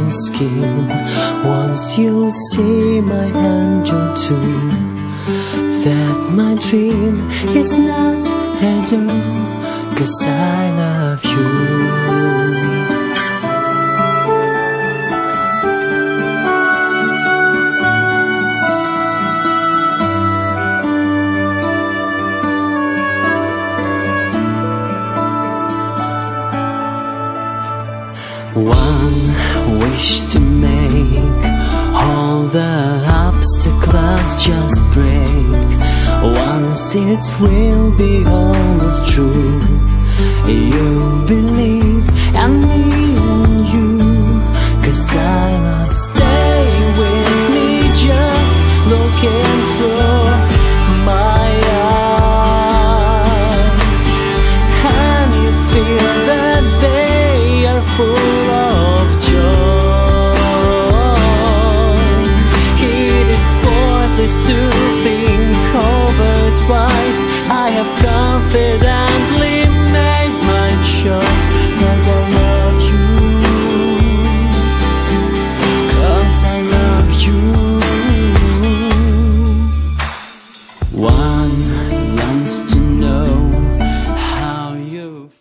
my skin. Once you'll see my angel too, that my dream is not a dream, 'cause I love you. One wish to make all the obstacles just break. Once it will be almost true. You believe and me and you, 'cause I